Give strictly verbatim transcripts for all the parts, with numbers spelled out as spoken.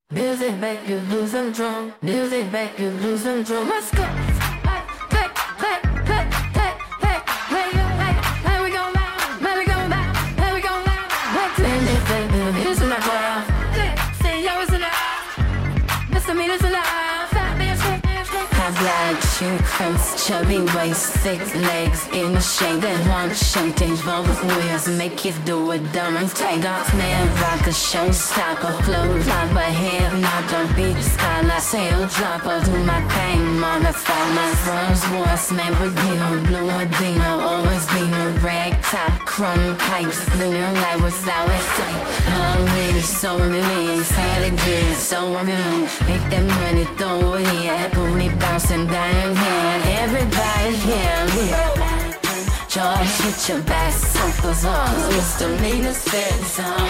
Music make you lose control. Music make you lose control. Let's go. Hey, hey, hey, hey, hey, hey, hey, hey, hey, we go now. Hey, we go now. Hey, we go now. What's in it, baby? It's in the crowd. Say yo, it's in the house. Mister Meter's in the house. Fat bitch, fat bitch, fat bitch. High blood, sugar, chubby waist, six legs in the shade. That one shake, change vocals, wheels, make it do it dumb and take off. Man, rock a showstopper, flow, flop a head, not don't beat skyline, sail dropper, do my pain, motherfucker. My first voice, man, but you know, blue Adina, always been a rag top, crumb pipes, lunar light without a sight. Already so released, had it good, so real. Make that money, throw it in, booty bouncing down here. Everybody here, yeah. George, hit your back, circles on. Mister Meter's fit song.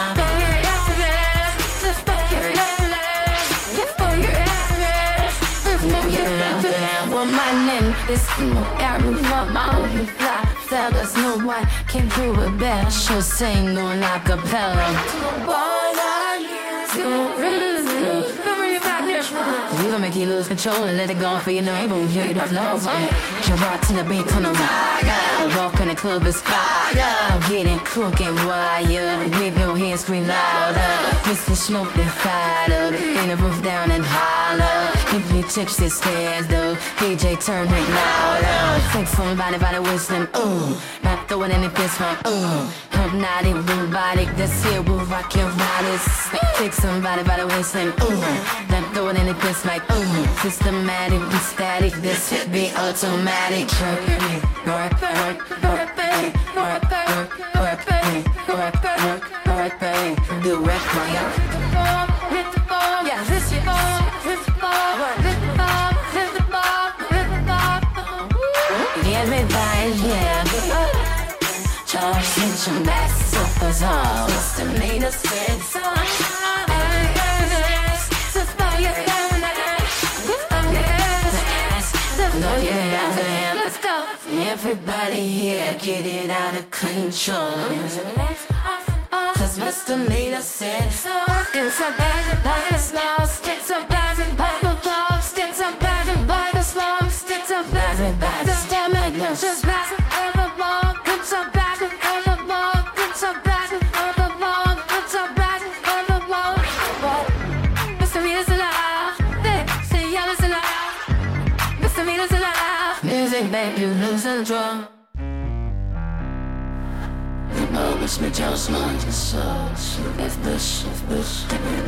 Well, my name is Aaron from my fly. Fellas, no one can do it better. She'll sing on acapella. What are you doing? You gon' make you lose control and let it go for your name. Boom, you don't know. You're rocking the beat on the ride. Walk in the club is fire. Getting cooking wire. With your hands scream louder. Mister Smoke the fire. In the roof down and holler. If you tips the stairs though, D J turn it louder. Take somebody by the waistline, ooh. Not throwing any fist from, ooh. Hypnotic, robotic, this here will rock your bodies. Take somebody by the waistline, ooh. Not throwing any fist like, ooh. Systematic, be static, this hit be automatic. Work, work, work, work, work, work, work, work, work, work, work, work, do work, work. Hit the ball, yeah, this hit the ball, hit the ball, hit the ball, hit the ball, hit the ball. Everybody, yeah. Charge, hit your back, suppers on. Mister Meter's fit song. Let's go. Everybody here, get it out of control. Cause Mister Meter said so. It's a bad by the snows. It's a bad by the clouds. It's a bad by the slums. It's a bad by the stomach. Just pass it on the wall. It's a bad on the wall. It's a bad on the wall. It's a bad on the wall. Mister Meter's alive. They say y'all is alive. Mister Meter's alive. Music make you lose control. Oh, it's me just mind so it's this, it's this.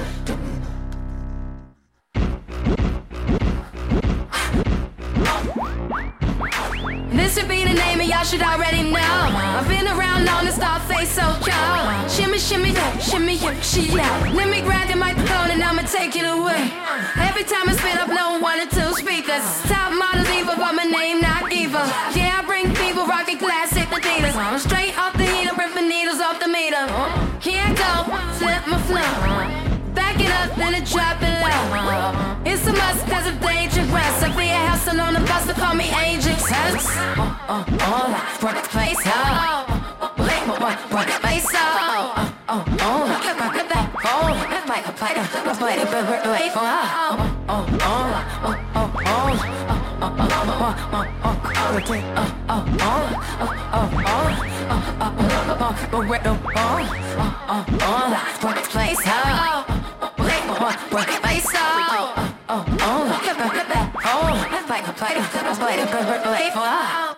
This should be the name and y'all should already know. I've been around on the star face so cold. Shimmy, shimmy, shimmy, shimmy, yeah. Let me grab the microphone and I'ma take it away. Every time I spit up, no one or two speakers. Top model diva, but my name not Eva. Yeah, I bring people rocking classic Adidas. I'm straight off the heater, ripping needles off the meter. Here I go, flip my flow. Back it up, then it drop it low. It's a must cause of dangerous. I be a hustle on the bus to call me Agent Tusk. Oh, oh, oh, work the place, oh. Work, work the place, oh. Oh, oh, oh, work it back, oh. Like a plate, a plate, a plate, a plate, oh. Oh, oh, oh, oh, oh, oh, oh, oh, oh, oh, oh, oh, oh, work the place, oh. Work it place, oh. Oh, oh, oh, like a plate, a plate, a plate, oh.